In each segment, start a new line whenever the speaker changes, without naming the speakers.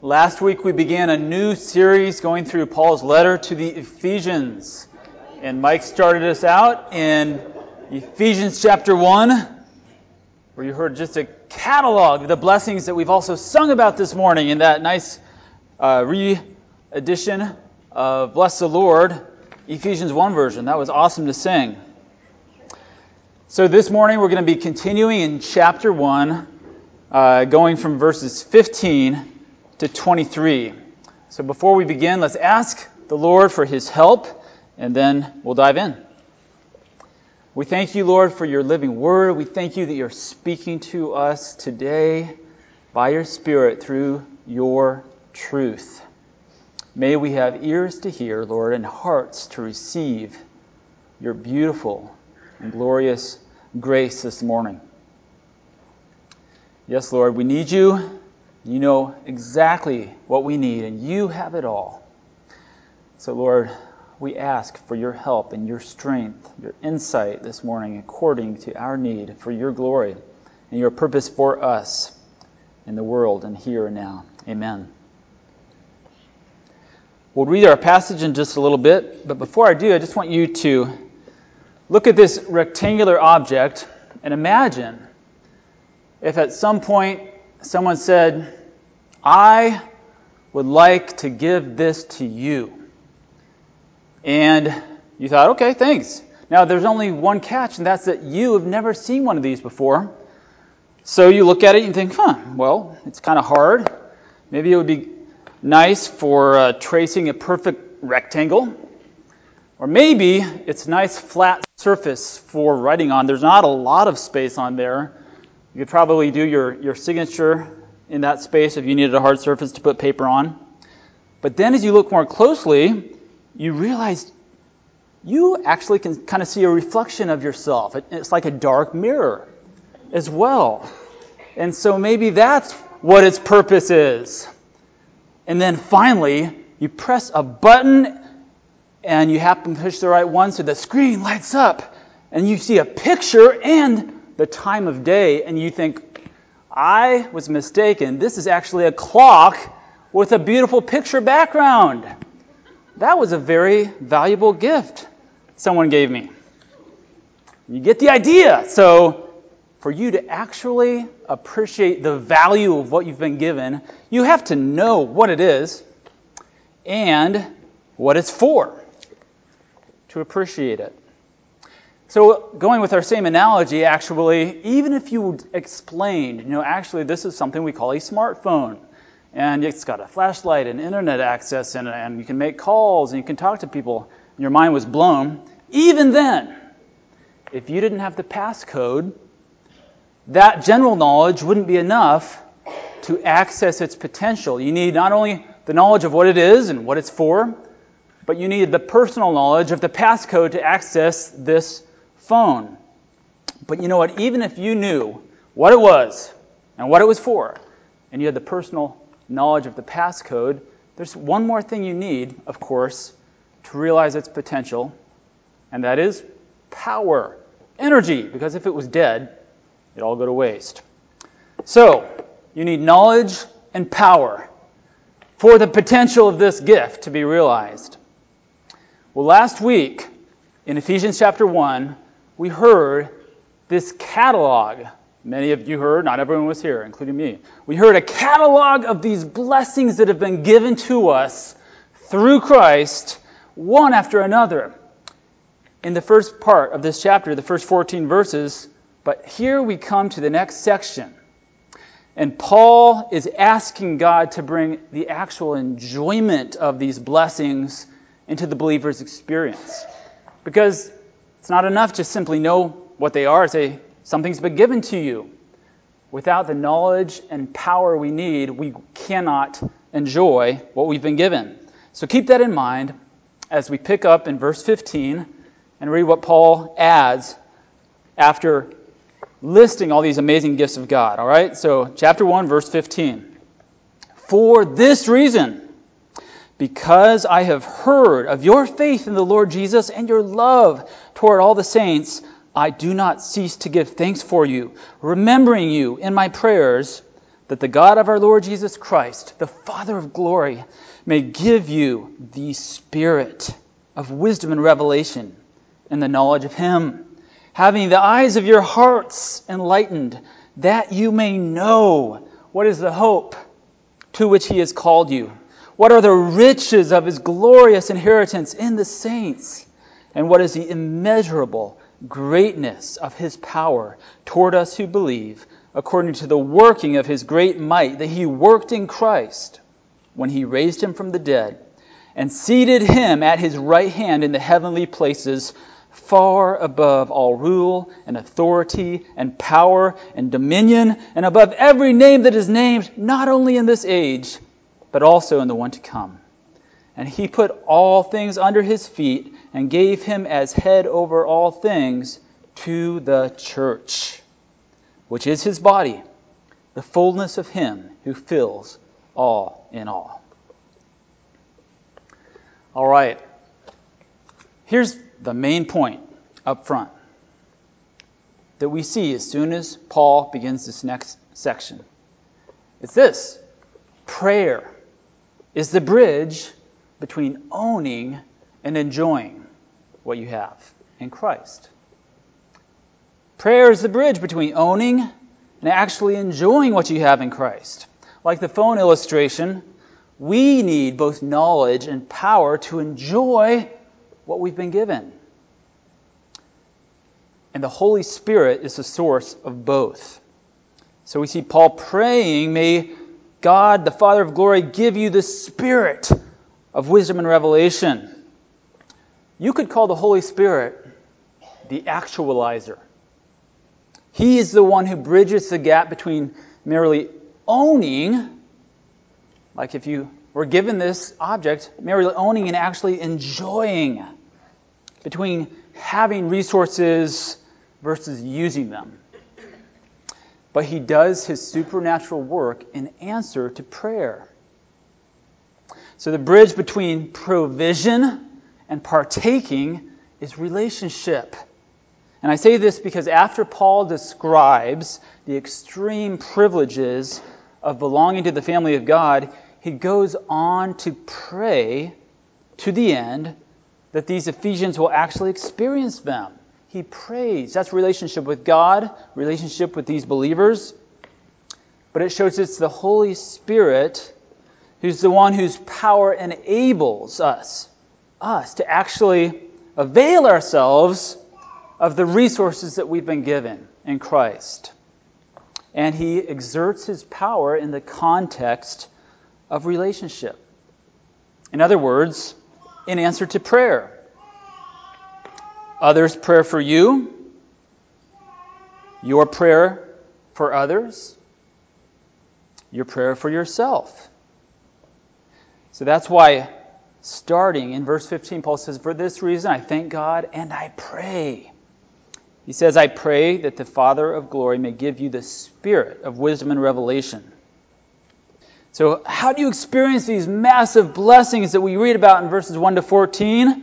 Last week we began a new series going through Paul's letter to the Ephesians. And Mike started us out in Ephesians chapter 1, where you heard just a catalog of the blessings that we've also sung about this morning in that nice re-edition of Bless the Lord, Ephesians 1 version. That was awesome to sing. So this morning we're going to be continuing in chapter 1, going from verses 15 to 23. So before we begin, let's ask the Lord for His help, and then we'll dive in. We thank you, Lord, for your living word. We thank you that you're speaking to us today by your Spirit through your truth. May we have ears to hear, Lord, and hearts to receive your beautiful and glorious grace this morning. Yes, Lord, we need you. You know exactly what we need, and you have it all. So, Lord, we ask for your help and your strength, your insight this morning according to our need for your glory and your purpose for us in the world and here and now. Amen. We'll read our passage in just a little bit, but before I do, I just want you to look at this rectangular object and imagine if at some point someone said, I would like to give this to you. And you thought, okay, thanks. Now, there's only one catch, and that's that you have never seen one of these before. So you look at it and think, well, it's kind of hard. Maybe it would be nice for tracing a perfect rectangle. Or maybe it's a nice flat surface for writing on. There's not a lot of space on there. You could probably do your signature in that space if you needed a hard surface to put paper on. But then as you look more closely, you realize you actually can kind of see a reflection of yourself. It's like a dark mirror as well. And so maybe that's what its purpose is. And then finally, you press a button and you happen to push the right one so the screen lights up and you see a picture and the time of day, and you think, I was mistaken. This is actually a clock with a beautiful picture background. That was a very valuable gift someone gave me. You get the idea. So for you to actually appreciate the value of what you've been given, you have to know what it is and what it's for to appreciate it. So going with our same analogy, actually, even if you explained, actually this is something we call a smartphone. And it's got a flashlight and internet access and you can make calls and you can talk to people. And your mind was blown. Even then, if you didn't have the passcode, that general knowledge wouldn't be enough to access its potential. You need not only the knowledge of what it is and what it's for, but you need the personal knowledge of the passcode to access this phone. But you know what? Even if you knew what it was and what it was for, and you had the personal knowledge of the passcode, there's one more thing you need, of course, to realize its potential, and that is power, energy, because if it was dead, it'd all go to waste. So, you need knowledge and power for the potential of this gift to be realized. Well, last week, in Ephesians chapter 1, we heard this catalog. Many of you heard, not everyone was here, including me. We heard a catalog of these blessings that have been given to us through Christ, one after another. In the first part of this chapter, the first 14 verses, but here we come to the next section. And Paul is asking God to bring the actual enjoyment of these blessings into the believer's experience. Because it's not enough to simply know what they are, say, something's been given to you. Without the knowledge and power we need, we cannot enjoy what we've been given. So keep that in mind as we pick up in verse 15 and read what Paul adds after listing all these amazing gifts of God. All right? So chapter 1, verse 15. For this reason, because I have heard of your faith in the Lord Jesus and your love toward all the saints, I do not cease to give thanks for you, remembering you in my prayers, that the God of our Lord Jesus Christ, the Father of glory, may give you the spirit of wisdom and revelation and the knowledge of Him, having the eyes of your hearts enlightened, that you may know what is the hope to which He has called you, what are the riches of His glorious inheritance in the saints, and what is the immeasurable greatness of His power toward us who believe, according to the working of His great might that He worked in Christ when He raised Him from the dead and seated Him at His right hand in the heavenly places, far above all rule and authority and power and dominion, and above every name that is named, not only in this age, but also in the one to come. And He put all things under His feet and gave Him as head over all things to the church, which is His body, the fullness of Him who fills all in all. All right. Here's the main point up front that we see as soon as Paul begins this next section. It's this: prayer is the bridge between owning and enjoying what you have in Christ. Prayer is the bridge between owning and actually enjoying what you have in Christ. Like the phone illustration, we need both knowledge and power to enjoy what we've been given. And the Holy Spirit is the source of both. So we see Paul praying, may God, the Father of glory, give you the spirit of wisdom and revelation. You could call the Holy Spirit the actualizer. He is the one who bridges the gap between merely owning, like if you were given this object, merely owning and actually enjoying, between having resources versus using them. But He does His supernatural work in answer to prayer. So the bridge between provision and partaking is relationship. And I say this because after Paul describes the extreme privileges of belonging to the family of God, he goes on to pray to the end that these Ephesians will actually experience them. He prays. That's relationship with God, relationship with these believers. But it shows it's the Holy Spirit who's the one whose power enables us to actually avail ourselves of the resources that we've been given in Christ. And He exerts His power in the context of relationship. In other words, in answer to prayer. Others' prayer for you, your prayer for others, your prayer for yourself. So that's why, starting in verse 15, Paul says, for this reason I thank God and I pray. He says, I pray that the Father of glory may give you the spirit of wisdom and revelation. So how do you experience these massive blessings that we read about in verses 1 to 14?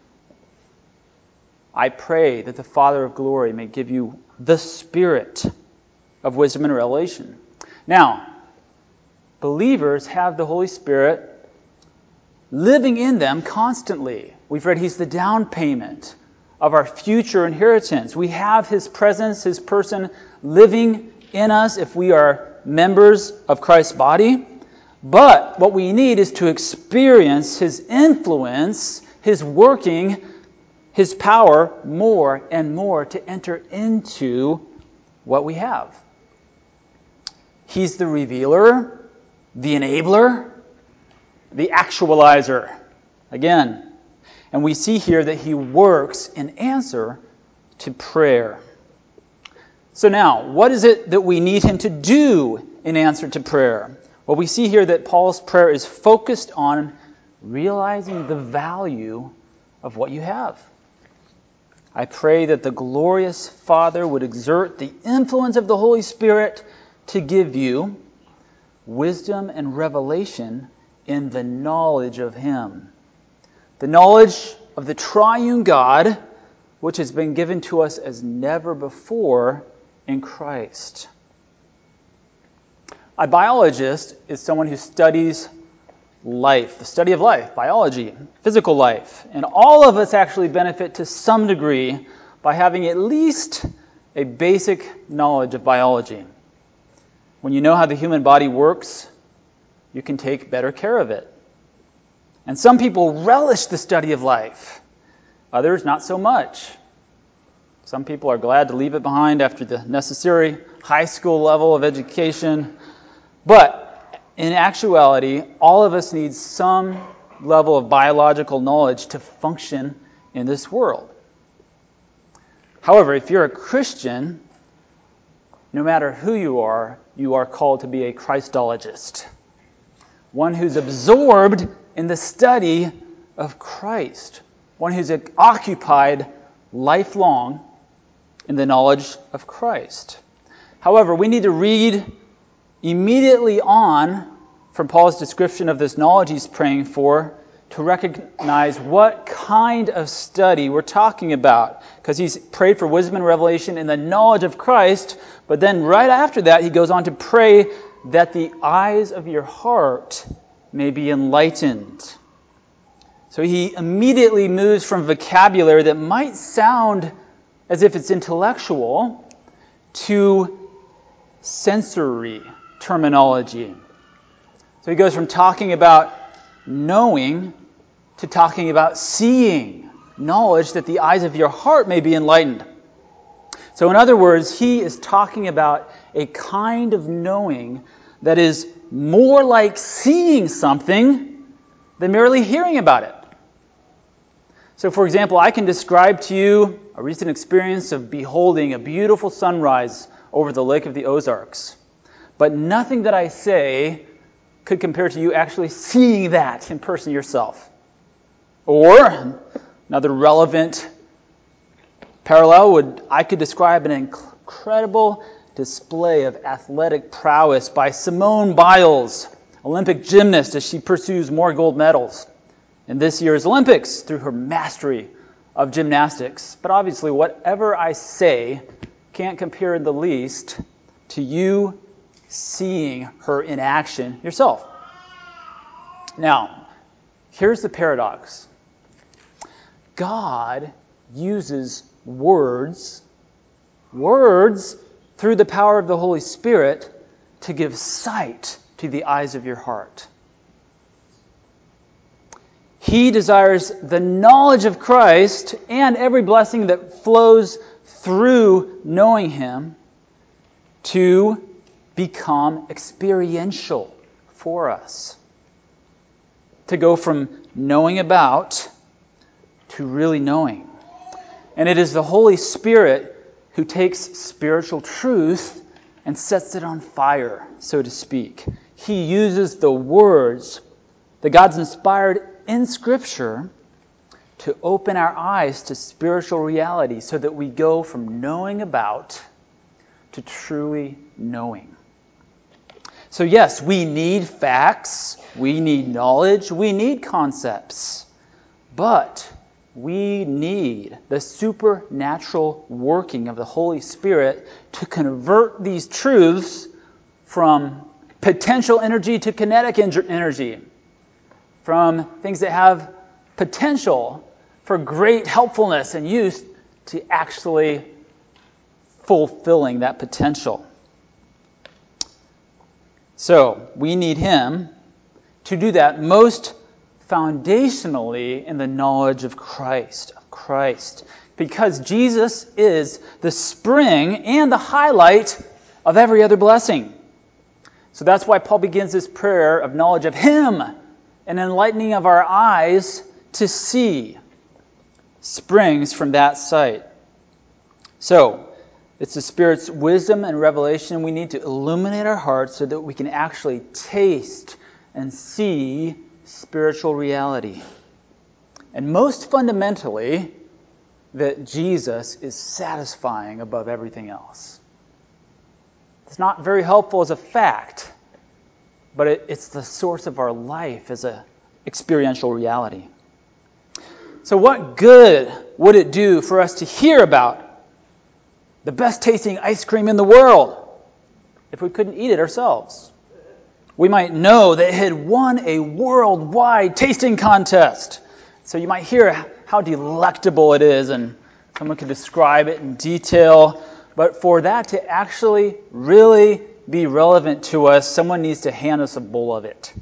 I pray that the Father of glory may give you the spirit of wisdom and revelation. Now, believers have the Holy Spirit living in them constantly. We've read He's the down payment of our future inheritance. We have His presence, His person living in us if we are members of Christ's body. But what we need is to experience His influence, His working, His power more and more to enter into what we have. He's the revealer, the enabler, the actualizer. Again, and we see here that He works in answer to prayer. So now, what is it that we need Him to do in answer to prayer? Well, we see here that Paul's prayer is focused on realizing the value of what you have. I pray that the glorious Father would exert the influence of the Holy Spirit to give you wisdom and revelation in the knowledge of Him. The knowledge of the triune God, which has been given to us as never before in Christ. A biologist is someone who studies life, the study of life, biology, physical life. And all of us actually benefit to some degree by having at least a basic knowledge of biology. When you know how the human body works, you can take better care of it. And some people relish the study of life. Others, not so much. Some people are glad to leave it behind after the necessary high school level of education. But in actuality, all of us need some level of biological knowledge to function in this world. However, if you're a Christian, no matter who you are called to be a Christologist. One who's absorbed in the study of Christ. One who's occupied lifelong in the knowledge of Christ. However, we need to read immediately on from Paul's description of this knowledge he's praying for to recognize what kind of study we're talking about. Because he's prayed for wisdom and revelation in the knowledge of Christ, but then right after that he goes on to pray that the eyes of your heart may be enlightened. So he immediately moves from vocabulary that might sound as if it's intellectual to sensory terminology. So he goes from talking about knowing to talking about seeing, knowledge that the eyes of your heart may be enlightened. So in other words, he is talking about a kind of knowing that is more like seeing something than merely hearing about it. So for example, I can describe to you a recent experience of beholding a beautiful sunrise over the Lake of the Ozarks. But nothing that I say could compare to you actually seeing that in person yourself. Or, another relevant parallel I could describe an incredible display of athletic prowess by Simone Biles, Olympic gymnast, as she pursues more gold medals in this year's Olympics through her mastery of gymnastics. But obviously, whatever I say can't compare in the least to you seeing her in action yourself. Now, here's the paradox. God uses words through the power of the Holy Spirit to give sight to the eyes of your heart. He desires the knowledge of Christ and every blessing that flows through knowing Him to become experiential for us. To go from knowing about to really knowing. And it is the Holy Spirit who takes spiritual truth and sets it on fire, so to speak. He uses the words that God's inspired in Scripture to open our eyes to spiritual reality so that we go from knowing about to truly knowing. So yes, we need facts, we need knowledge, we need concepts, but we need the supernatural working of the Holy Spirit to convert these truths from potential energy to kinetic energy, from things that have potential for great helpfulness and use to actually fulfilling that potential. So, we need Him to do that most foundationally in the knowledge of Christ. Because Jesus is the spring and the highlight of every other blessing. So that's why Paul begins this prayer of knowledge of Him and enlightening of our eyes to see springs from that sight. So, it's the Spirit's wisdom and revelation we need to illuminate our hearts so that we can actually taste and see spiritual reality. And most fundamentally, that Jesus is satisfying above everything else. It's not very helpful as a fact, but it's the source of our life as an experiential reality. So what good would it do for us to hear about the best tasting ice cream in the world if we couldn't eat it ourselves? We might know that it had won a worldwide tasting contest. So you might hear how delectable it is, and someone could describe it in detail. But for that to actually really be relevant to us, someone needs to hand us a bowl of it.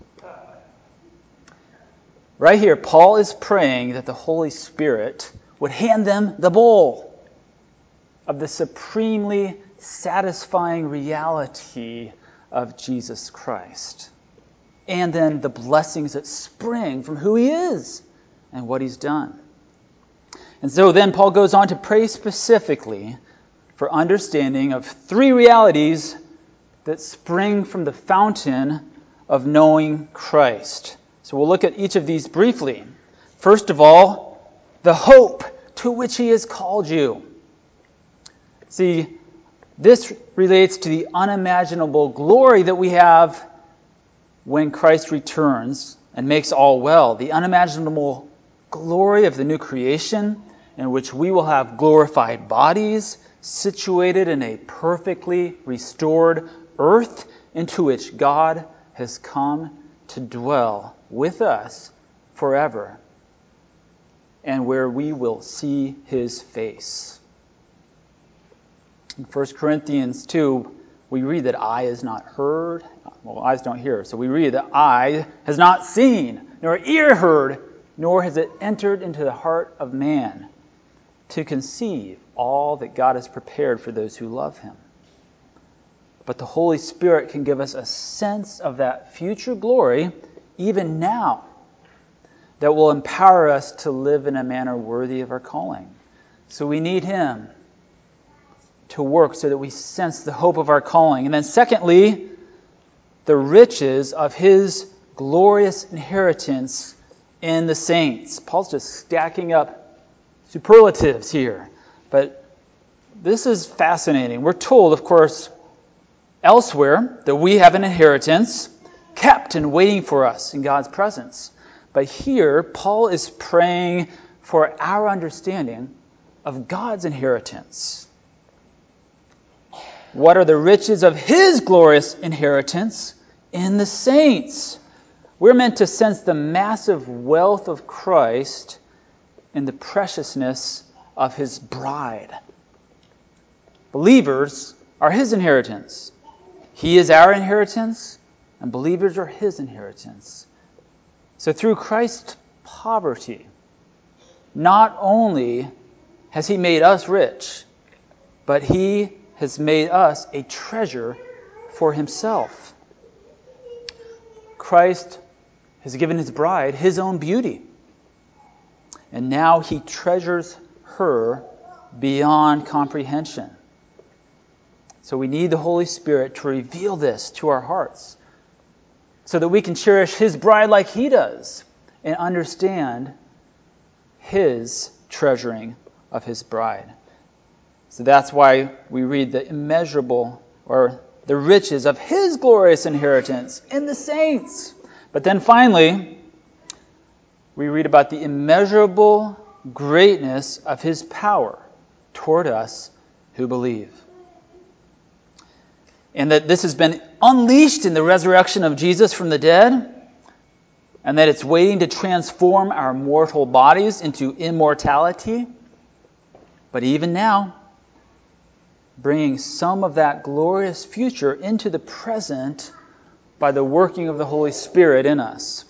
Right here, Paul is praying that the Holy Spirit would hand them the bowl of the supremely satisfying reality of Jesus Christ. And then the blessings that spring from who he is and what he's done. And so then Paul goes on to pray specifically for understanding of three realities that spring from the fountain of knowing Christ. So we'll look at each of these briefly. First of all, the hope to which he has called you. See, this relates to the unimaginable glory that we have when Christ returns and makes all well. The unimaginable glory of the new creation in which we will have glorified bodies situated in a perfectly restored earth into which God has come to dwell with us forever, and where we will see his face. In 1 Corinthians 2, we read that eye has not heard. Well, eyes don't hear. So we read that eye has not seen, nor ear heard, nor has it entered into the heart of man to conceive all that God has prepared for those who love him. But the Holy Spirit can give us a sense of that future glory even now that will empower us to live in a manner worthy of our calling. So we need him to work so that we sense the hope of our calling. And then secondly, the riches of his glorious inheritance in the saints. Paul's just stacking up superlatives here. But this is fascinating. We're told, of course, elsewhere that we have an inheritance kept and waiting for us in God's presence. But here, Paul is praying for our understanding of God's inheritance. What are the riches of his glorious inheritance in the saints? We're meant to sense the massive wealth of Christ in the preciousness of his bride. Believers are his inheritance. He is our inheritance, and believers are his inheritance. So through Christ's poverty, not only has he made us rich, but he has made us a treasure for himself. Christ has given his bride his own beauty. And now he treasures her beyond comprehension. So we need the Holy Spirit to reveal this to our hearts so that we can cherish his bride like he does and understand his treasuring of his bride. So that's why we read the immeasurable or the riches of his glorious inheritance in the saints. But then finally, we read about the immeasurable greatness of his power toward us who believe. And that this has been unleashed in the resurrection of Jesus from the dead, and that it's waiting to transform our mortal bodies into immortality. But even now, bringing some of that glorious future into the present by the working of the Holy Spirit in us.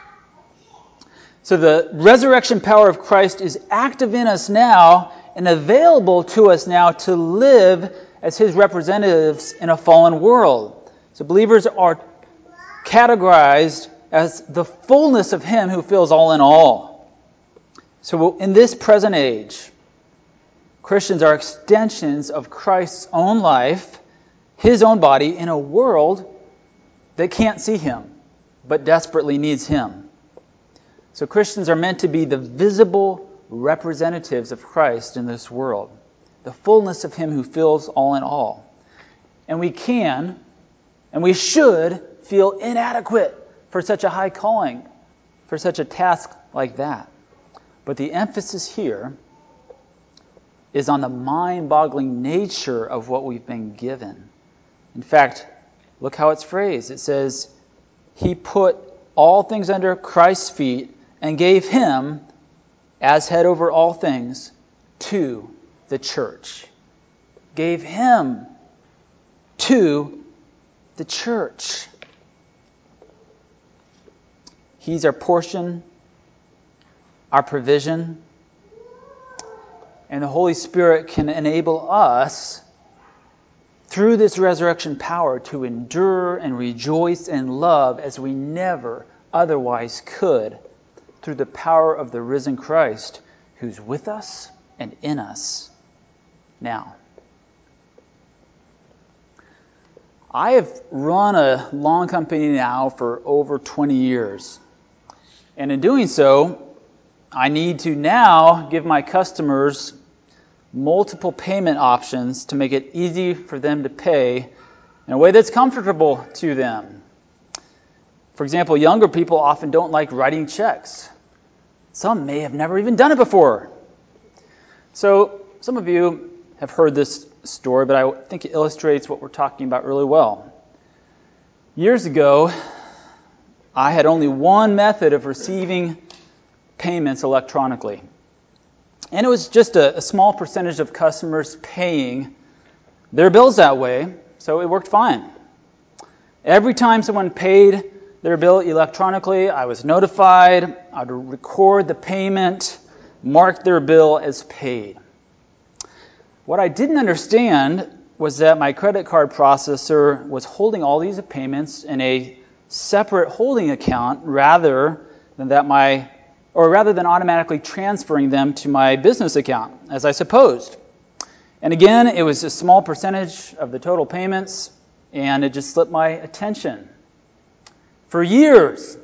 So the resurrection power of Christ is active in us now and available to us now to live as his representatives in a fallen world. So believers are categorized as the fullness of him who fills all in all. So in this present age, Christians are extensions of Christ's own life, his own body, in a world that can't see him, but desperately needs him. So Christians are meant to be the visible representatives of Christ in this world, the fullness of him who fills all in all. And we can, and we should, feel inadequate for such a high calling, for such a task like that. But the emphasis here is on the mind-boggling nature of what we've been given. In fact, look how it's phrased. It says, he put all things under Christ's feet and gave him, as head over all things, to the church. Gave him to the church. He's our portion, our provision, and the Holy Spirit can enable us through this resurrection power to endure and rejoice and love as we never otherwise could through the power of the risen Christ who's with us and in us now. I have run a lawn company now for over 20 years. And in doing so, I need to now give my customers multiple payment options to make it easy for them to pay in a way that's comfortable to them. For example, younger people often don't like writing checks. Some may have never even done it before. So some of you have heard this story, but I think it illustrates what we're talking about really well. Years ago, I had only one method of receiving payments electronically. And it was just a small percentage of customers paying their bills that way, so it worked fine. Every time someone paid their bill electronically, I was notified. I would record the payment, mark their bill as paid. What I didn't understand was that my credit card processor was holding all these payments in a separate holding account rather than automatically transferring them to my business account, as I supposed. And again, it was a small percentage of the total payments, and it just slipped my attention for years.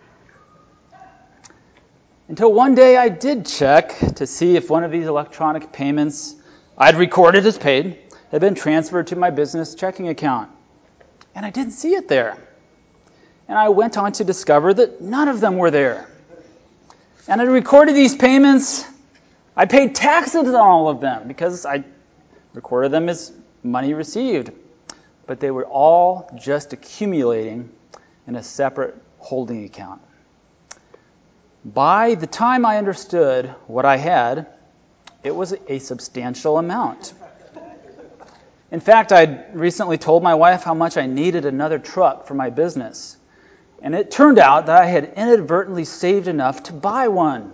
Until one day I did check to see if one of these electronic payments I'd recorded as paid had been transferred to my business checking account. And I didn't see it there. And I went on to discover that none of them were there. And I recorded these payments. I paid taxes on all of them because I recorded them as money received. But they were all just accumulating in a separate holding account. By the time I understood what I had, it was a substantial amount. In fact, I'd recently told my wife how much I needed another truck for my business. And it turned out that I had inadvertently saved enough to buy one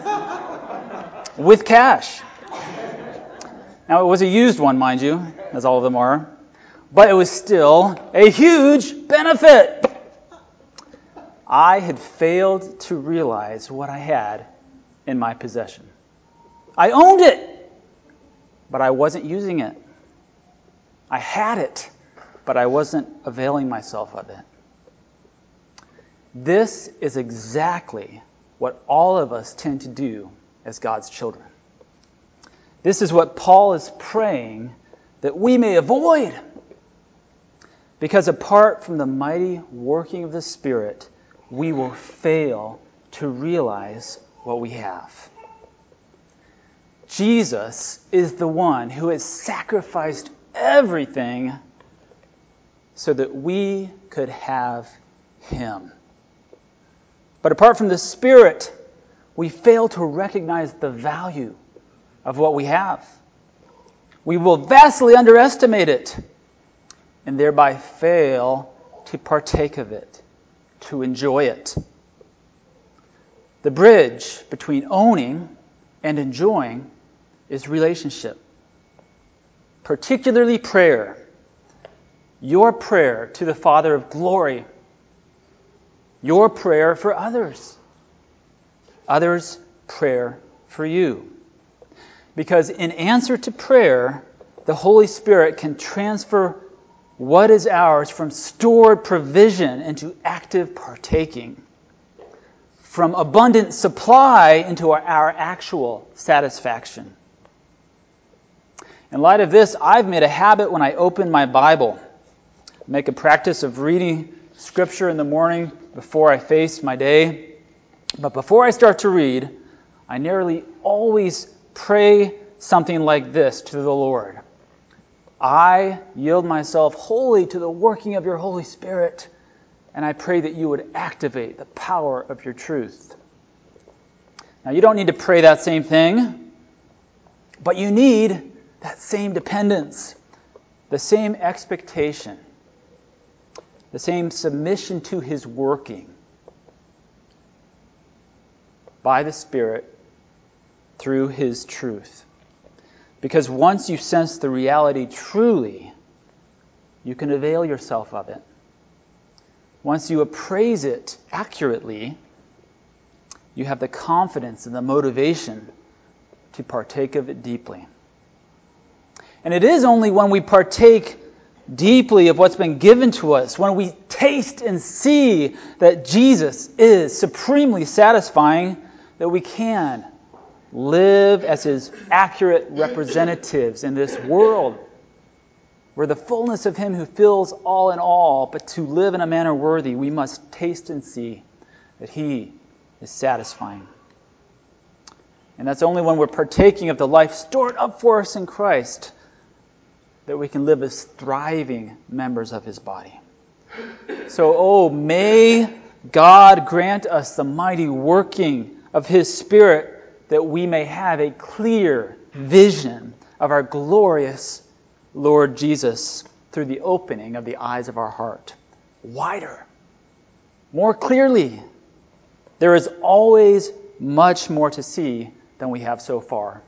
with cash. Now, it was a used one, mind you, as all of them are, but it was still a huge benefit. I had failed to realize what I had in my possession. I owned it, but I wasn't using it. I had it, but I wasn't availing myself of it. This is exactly what all of us tend to do as God's children. This is what Paul is praying that we may avoid. Because apart from the mighty working of the Spirit, we will fail to realize what we have. Jesus is the one who has sacrificed everything so that we could have him. But apart from the Spirit, we fail to recognize the value of what we have. We will vastly underestimate it and thereby fail to partake of it, to enjoy it. The bridge between owning and enjoying is relationship, particularly prayer. Your prayer to the Father of glory. Your prayer for others. Others' prayer for you. Because in answer to prayer, the Holy Spirit can transfer what is ours from stored provision into active partaking. From abundant supply into our actual satisfaction. In light of this, I've made a habit when I open my Bible. Make a practice of reading Scripture in the morning before I face my day. But before I start to read, I nearly always pray something like this to the Lord. I yield myself wholly to the working of your Holy Spirit. And I pray that you would activate the power of your truth. Now, you don't need to pray that same thing, but you need that same dependence, the same expectation, the same submission to his working by the Spirit through his truth. Because once you sense the reality truly, you can avail yourself of it. Once you appraise it accurately, you have the confidence and the motivation to partake of it deeply. And it is only when we partake deeply of what's been given to us, when we taste and see that Jesus is supremely satisfying, that we can live as his accurate representatives in this world. We're the fullness of him who fills all in all, but to live in a manner worthy, we must taste and see that he is satisfying. And that's only when we're partaking of the life stored up for us in Christ that we can live as thriving members of his body. So, may God grant us the mighty working of his Spirit that we may have a clear vision of our glorious Lord Jesus through the opening of the eyes of our heart. Wider, more clearly. There is always much more to see than we have so far.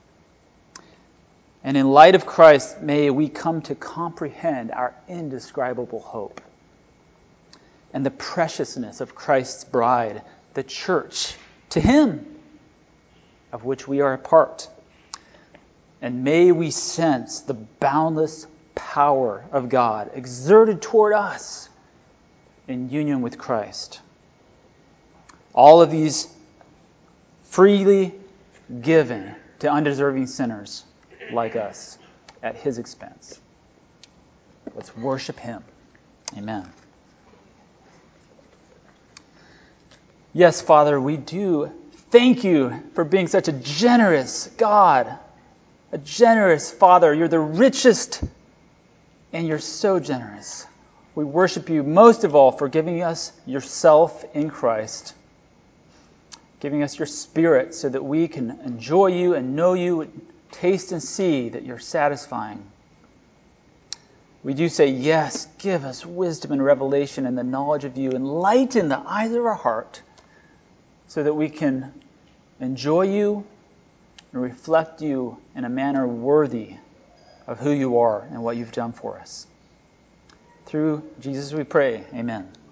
And in light of Christ, may we come to comprehend our indescribable hope and the preciousness of Christ's bride, the church, to him, of which we are a part. And may we sense the boundless power of God exerted toward us in union with Christ. All of these freely given to undeserving sinners like us at his expense. Let's worship him. Amen. Yes, Father, we do thank you for being such a generous God, a generous Father. You're the richest, and you're so generous. We worship you most of all for giving us yourself in Christ, giving us your Spirit so that we can enjoy you and know you, taste and see that you're satisfying. We do say, yes, give us wisdom and revelation and the knowledge of you. Enlighten the eyes of our heart so that we can enjoy you and reflect you in a manner worthy of who you are and what you've done for us. Through Jesus we pray. Amen.